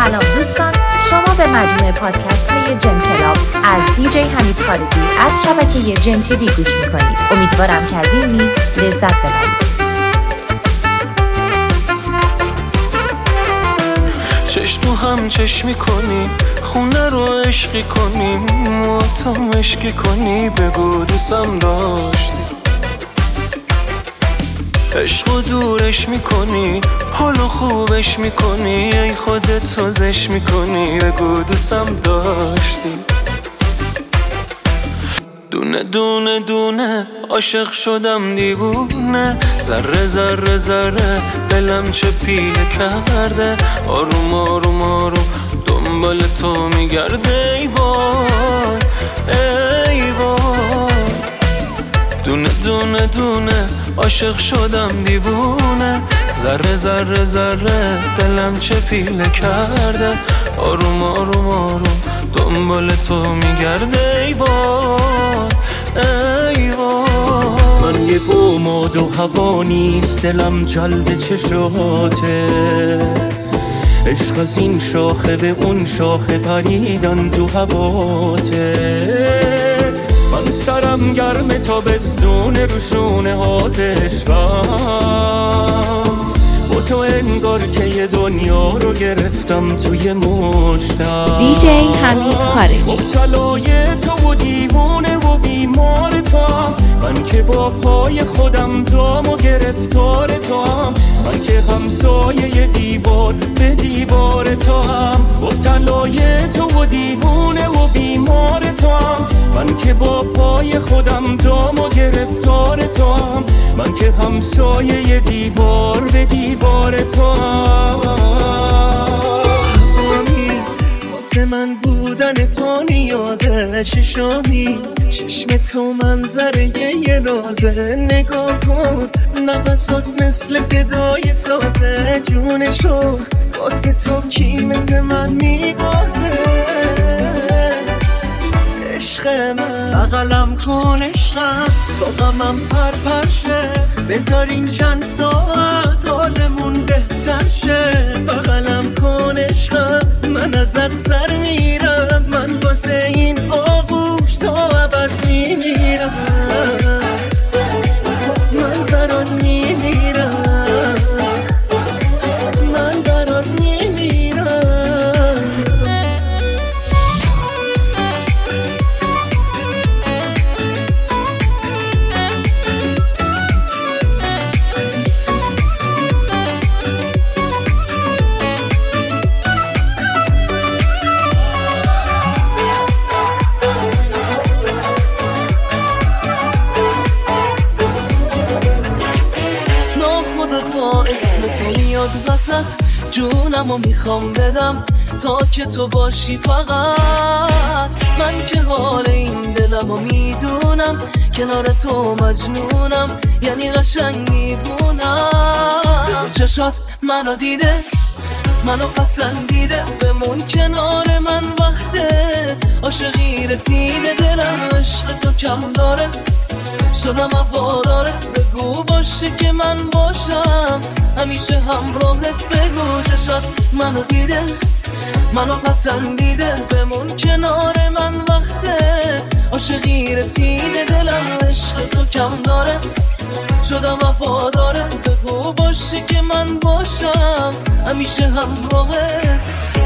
سلام دوستان، شما به مجموعه پادکست های جم کلاب از دیجی حمید خارجی از شبکه جم تیوی گوش میکنید. امیدوارم که از این میکس لذت ببرید. چشم تو هم چشمی کنی، خونه رو عشقی کنی، مواتم عشقی کنی، بگو دوستم داشتی. عشقو دورش میکنی، حالو خوبش میکنی، ای خودت تازش میکنی، بگو دوستم داشتی. دونه دونه دونه عاشق شدم دیوونه، ذره ذره ذره دلم چه پیله کرده، آروم آروم آروم دنبال تو میگرده، ای وای ای وای. دونه دونه دونه عاشق شدم دیوونه، ذره ذره ذره دلم چه پیله کرده، آروم آروم آروم دنبال تو میگرده، ای وای ای وای. من یه بوماد و هوا نیست، دلم جلد چشاته، عشق از این شاخه به اون شاخه پریدن تو هواته. من سرم گرم تابستون رو شونه هات عشقم، با تو انگار که یه دنیا رو گرفتم توی مشتم. دیجی حمید خارجی. مبتلای تو و دیوونه و بیمار توام، من که با پای خودم دام و گرفتار توام، من که همسایه دیوار به دیوار توام. مبتلای تو و دیوونه و بیمار توام، من که با پای خودم دام و گرفتار توام، من که همسایه دیوار به دیوار توام. واسه من بودن تو نیازه، چشامی چشم تو منظره یه رازه، نگاه کن نفسات مثل صدای سازه، جونشو واسه تو کی مثل من میبازه. عشق من بغلم کن عشقم، تو غمم پرپرشه، بذارین چند ساعت حالمون بهتر شه. بغلم کن عشقم، من ازت سر میرم، من واسه این آغوش تا ابد میمیرم، من برات میمیرم، من برات میمیرم. وسط جونمو میخوام بدم تا که تو باشی فقط، من که حال این دلمو میدونم، کنار تو مجنونم، یعنی قشنگ میبونم. چشات منو دیده، منو پسندیده، بمون کنار من وقته، عاشقی رسیده، دلم عشق تو کم داره، شدم وفادارت، بگو باشه که من باشم همیشه همراهت، بگو چشات منو دیده، منو پسندیده، بمون کنار من وقته، عاشقی رسیده، دلم عشق تو کم داره، شدم وفادارت، بگو باشه که من باشم همیشه همراهت.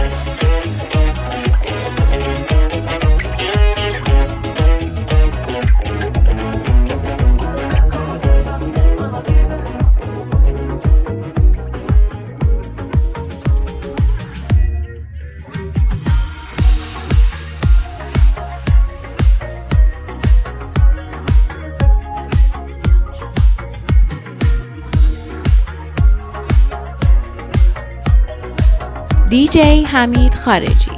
دیجی حمید خارجی.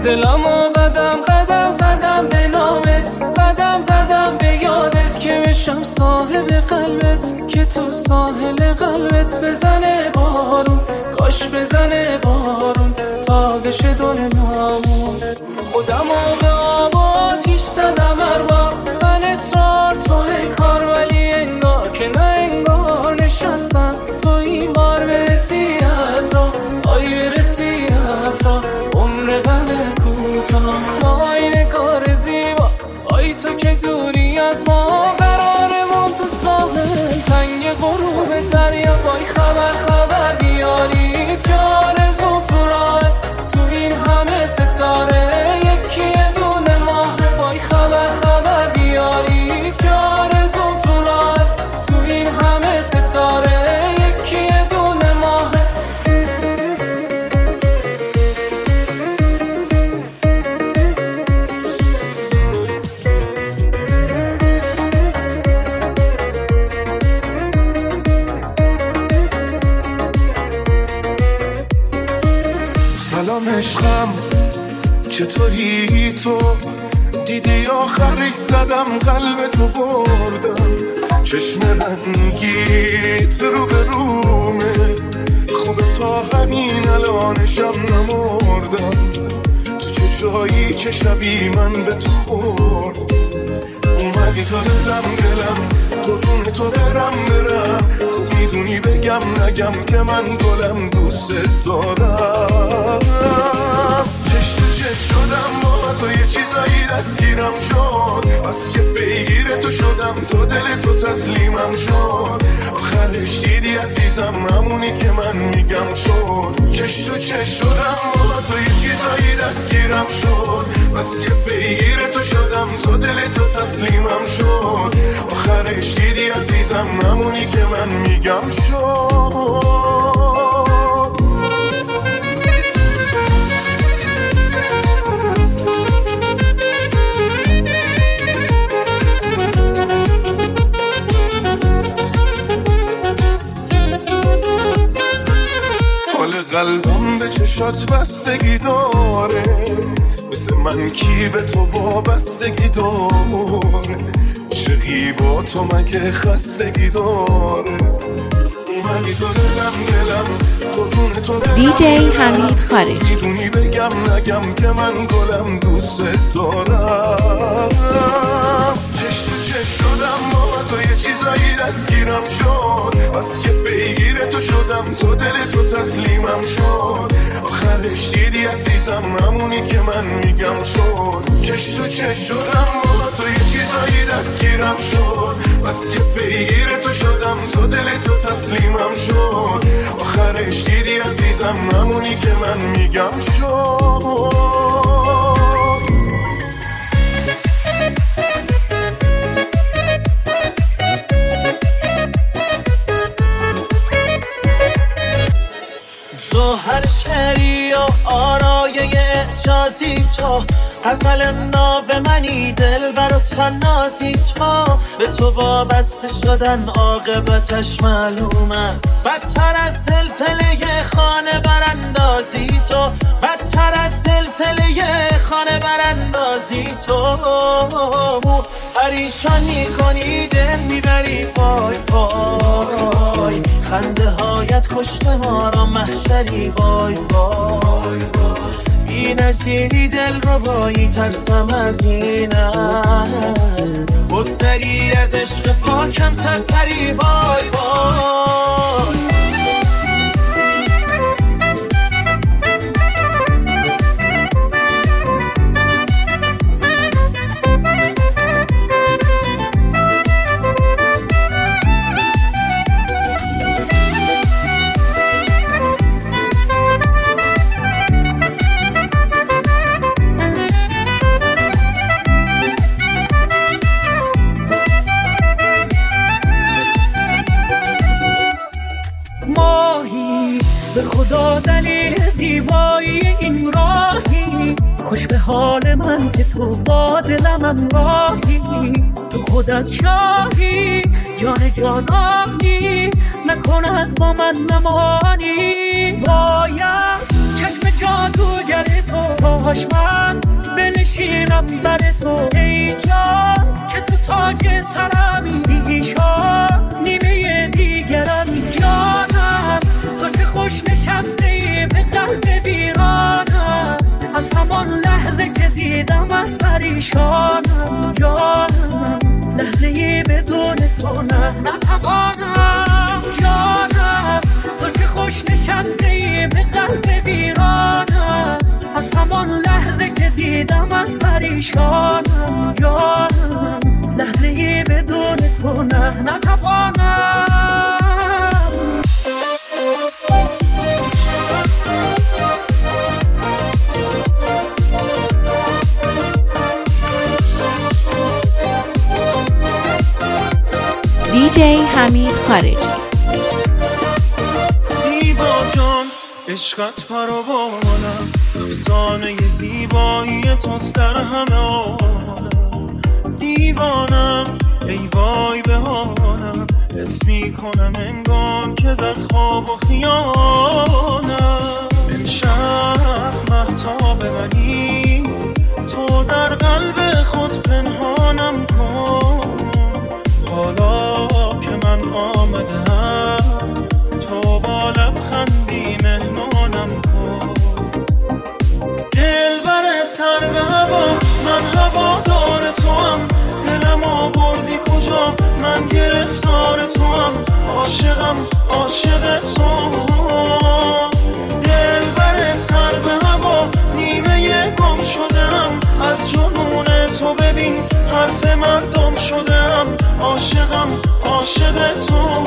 دلمو قدم قدم زدم به نامت، قدم زدم به یادت که باشم صاحب قلبت که تو ساحل قلبت بزنه بارون، کاش بزنه بارون تازه شه دنیامون. خودمو به آب آتیش زدم هر بار من اصرار تو کار، ولی انگار که نه انگار نشستم تو این بار برسی از را، آی برسی از را عمر غمت کوتاه. آینه کار زیبا آی تو که دوری از ما، قرارمون تو ساحل تنگ غروب دریا. وای خبر بیارید که آرزو تو راه، تو این همه ستاره یکی دونه ماه. وای خبر بیارید که آرزو تو راه، تو این همه ستاره یکی دونه ماه. سلام عشقم چطوری تو؟ دیدی آخرش زدم قلب تو بردم، چشم رنگیت رو به رومه، خوبه تا همین الانشم نمردم. تو چه جایی چه شبی من به تو خورد، اومدی تا دلم قربون تو برم خوب میدونی بگم نگم که من گلم دوست دارم. چش تو چش شدم با تو یه چیزایی دستگیرم شد، بس که پیگیر تو شدم تو دل تو تسلیمم شد. آخرش دیدی عزیزم همونی که من میگم شد. چش تو چش شدم با تو یه چیزایی دستگیرم شد، بس که پیگیر تو شدم تو دل تو تسلیمم شد. آخرش دیدی عزیزم همونی که من میگم شد. قلبم به چشات بستگی داره، مثل من کی به تو وابستگی داره، عشقی با تو مگه خستگی داره. اومدی تو دلم قربون تو دیجی حمید خارجی. میدونی بگم نگم که من گلم دوست دارم. چش تو چش شدم با تو یه چیزایی دستگیرم شد، بس که پیگیر تو شدم تو دل تو تسلیمم شد. آخرش دیدی عزیزم همونی که من میگم شد. چش تو چش شدم با تو یه چیزایی دستگیرم شد، بس که پیگیر تو شدم تو دل تو تسلیمم شد. آخرش دیدی عزیزم همونی که من میگم شد. هر شری و آرایه اعجازی تو، غزل ناب منی دل برا تنازی تو. به تو وابسته شدن عاقبتش معلومه، بدتر از سلسله خانه براندازی تو، بدتر از سلسله خانه براندازی تو. پریشان میکنی دل میبری وای وای، خنده هایت کشته ما را محشری وای وای. بی نصیری دل رو بایی ترسم از این است، بگذری از عشق پاکم سرسری وای وای. به خدا دلیل زیبایی این راهی، خوش به حال من که تو با دلم همراهی. تو خودت شاهی جان جانانی، نکند با من نمانی. باید چشم جان جادوگر تو، کاش من بنشینم بر تو ای جان که تو تاج سرمی، بیشان نیمه دیگرمی جانم، تو که خوش نشستی به قلب ویرانم، از همان لحظه که دیدمت پریشانم جانم، لحظه‌ای بدون تو نتوانم جانم، تو که خوش نشستی به قلب ویرانم، از همان لحظه که دیدمت پریشانم جانم، لحظه‌ای بدون تو نتوانم. دیجی حمید خارجی. زیبا جان عشقت پروانم، افسانه زیبایی توست در همه عالم، دیوانم ای وای به حالم، حس میکنم انگار که در خواب و خیالم، امشب مهتاب منی، تو در قلب خود پنهانم کن، حالا که من آمدم تو با لبخندی مهمانم کن، دلبر سر به هوا من هوادار توام، دلم آوردی کجا من گرفتار توام، عاشقم عاشق توام، دلبر سر به هوا نیمه گم شدم، از جنون تو ببین حرف مردم شدم، عاشقم عاشق تو.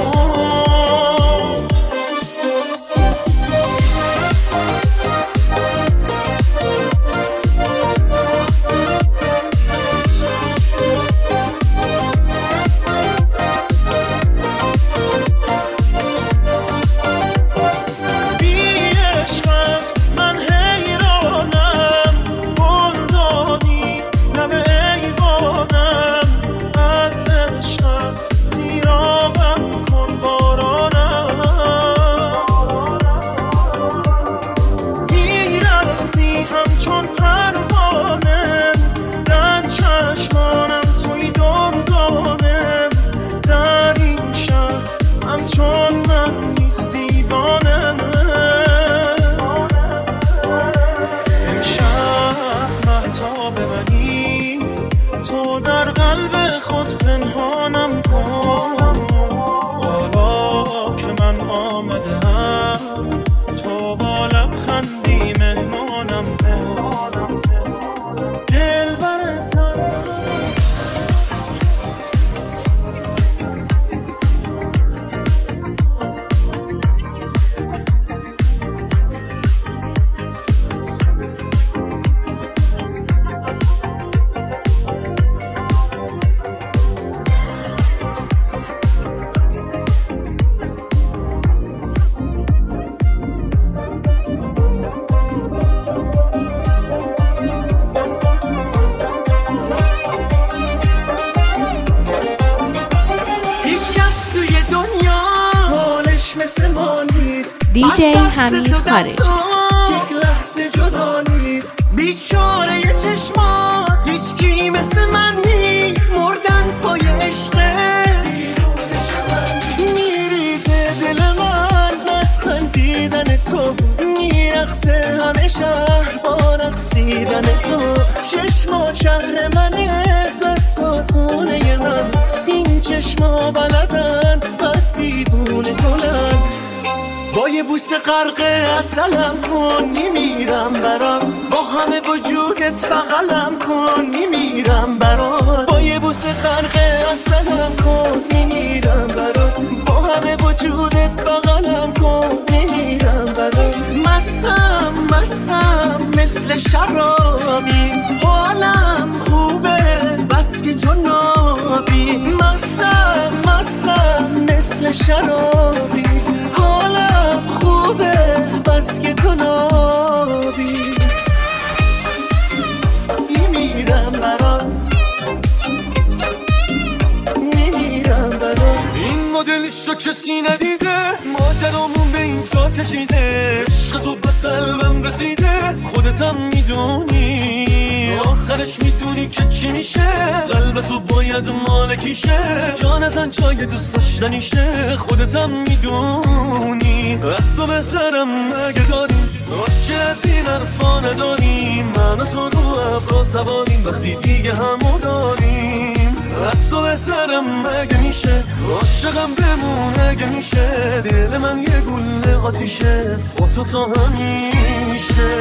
دیجی حمید خارجی. یک لحظه جدا نیست، بیچاره چشما هیچ کی مثل من نیست، مردن پای عشقه میریزه دل من از خندیدن تو، میرقصه همه شهر با رقصیدن تو، چشما شهر منه دستات خونه من، این چشما بلدن بد دیوونه کنن، با یه بوسه غرق عسلم کن میمیرم برات، با همه وجودت بغلم کن میمیرم برات، با یه بوسه غرق عسلم کن میمیرم برات، با همه وجودت بغلم کن میمیرم برات، مستم مثل شرابی، حالم خوبه بس که تو نابی، مستم مثل شرابی، حالم خوبه بس که تو نابی، میمیرم برات، میمیرم برات، این مدل عشق کسی ندیده، ماجرامون به اینجا کشیده، عشق تو به قلبم رسیده، خودتم میدونی آخرش میدونی که چی میشه، قلب تو باید مالکیشه، جا نزن جای دوست داشتنیشه، خودتم میدونی از تو بهترم مگه داریم، که از این حرفا نداریم، من و تو رو ابرا سواریم وقتی دیگه همو داریم، از تو بهترم مگه میشه، عاشقم بمون اگه میشه، دل من یه گوله آتیشه با تو تا همیشه.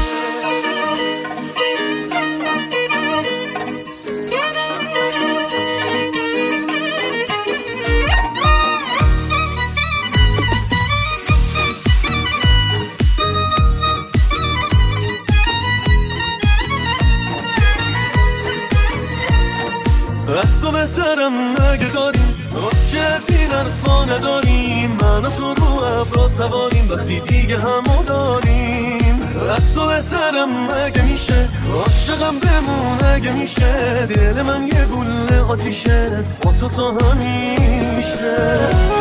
از تو بهترم مگه داریم، که از این حرفا نداریم، من و تو رو ابرا سواریم وقتی دیگه همو داریم، از تو بهترم مگه میشه، عاشقم بمون اگه میشه، دل من یه گوله آتیشه با تو تا همیشه.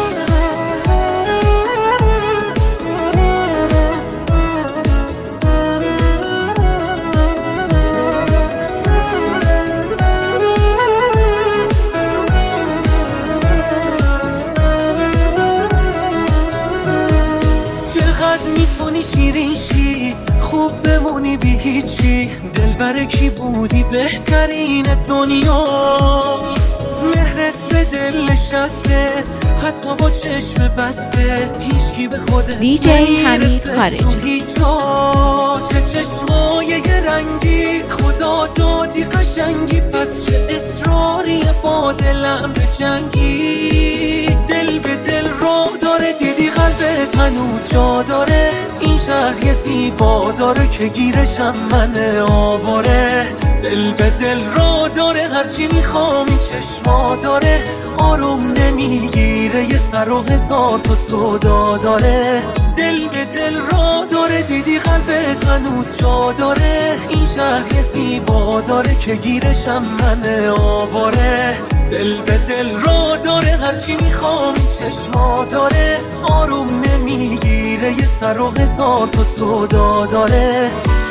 میتونی شیرین شی، خوب بمونی بی هیچی، دلبر کی بودی بهترین دنیا، مهرت به دل نشسته حتی با چشم بسته، هیچکی به خودت DJ حمید خارجی. چه چشمای یه رنگی، خدا دادی قشنگی، پس چه اصراری با دلم به جنگی، دل به دل رو داره، دیدی قلبت هنوز جا داره، این شهر یه زیبا داره که گیرشم من آواره، دل به دل رو داره، هرچی میخوام این چشما داره، آروم نمیگیره، یه سر و هزار تا سودا داره، دل به دل رو داره، دیدی قلبت هنوز جا داره، این شهر یه زیبا داره که گیرشم من آواره، دل به دل رو داره، هرچی میخوام این چشما داره، آروم نمیگیره، یه سر و هزار تا سودا داره.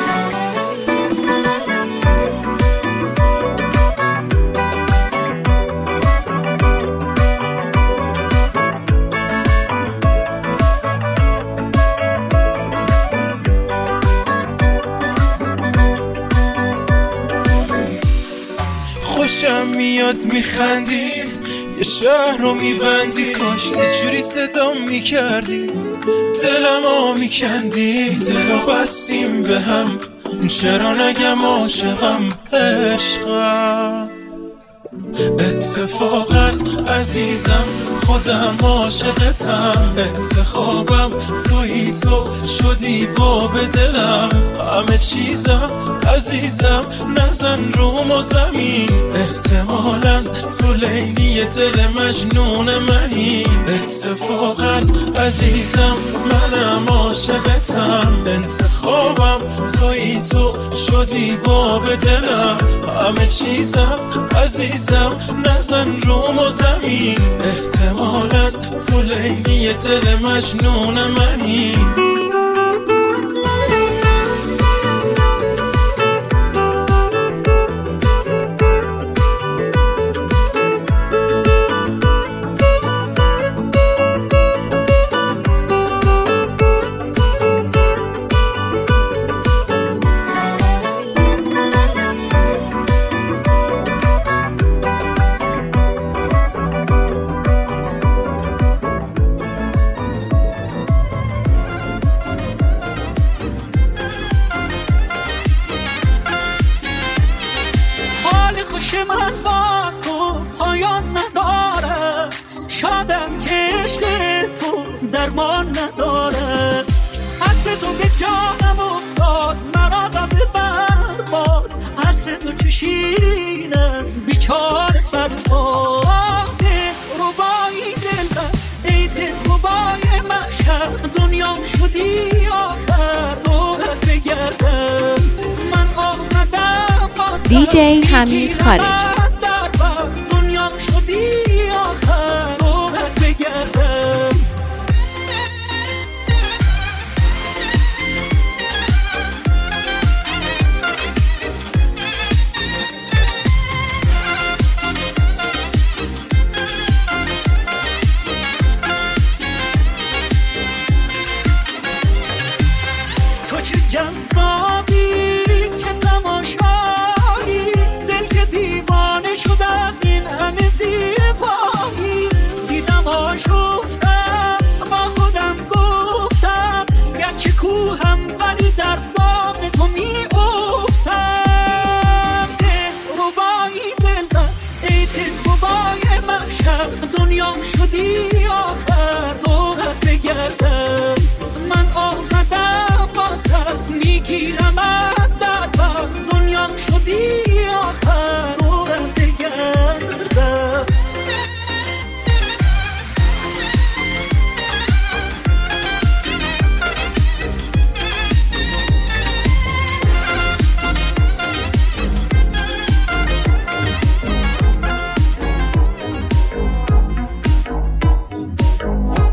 خوشم میاد میخندی، یه شهر رو میبندی، کاش یه جوری صدام میکردی، دلمو میکندی، دلو بستیم به هم، چرا نگم عاشقم عشقم، اتفاقا عزیزم خودم عاشقتم، انتخابم تویی، تو شدی باب دلم، همه چیزم عزیزم نزن روم و زمین، احتمالاً تو لیلی دل مجنون منی، اتفاقا عزیزم منم عاشقتم، انتخابم تویی، تو شدی باب دلم، همه چیزم عزیزم نزن روم و زمین، احتمالاً تو لیلی دل مجنون منی. من با تو پایان نداره، شادم که عشق تو درمان نداره، عطر تو به جانم افتاد، مرا را ببر باز، عطر تو که شیرین است بیچاره فرهاد، دلربای دلم ای دلربای محشر، دنیام شدی آخر دورت بگردم، من آمدم DJ حمید خارجی. دنیام شدی آخر دورت بگردم.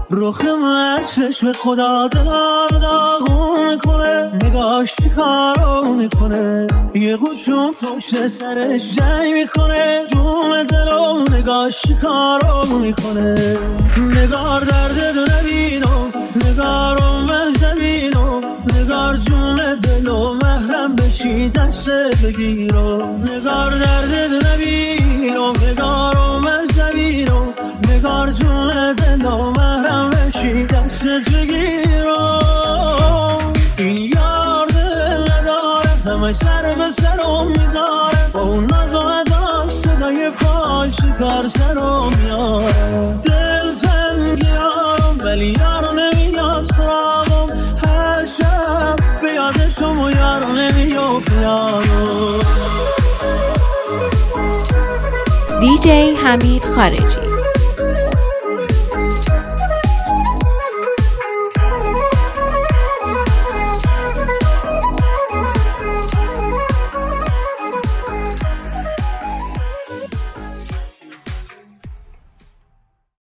رخ مستش به خدا دلار داغون میکنه، نگاش چیکارو میکنه، یه قوشون پشت سرش جنگ میکنه، جون دلو نگاش چیکارو میکنه. نگار درد دو نبینو، نگارو مهدبینو، نگار جون دلو محرم بشی دست بگیرو. نگار درد دو نبینو، نگارو مهدبینو، نگار جون دلو محرم بشی دست بگیرو. این یار دل نداره، همه سر به سرم میذاره، با اون ناز و ادا صدای پاش کار سرم میاره. دل تنگیارم ولی یارو نمیاد سراغم، هر شب به یادشم و یارو نمیافت یارو. دیجی حمید خارجی.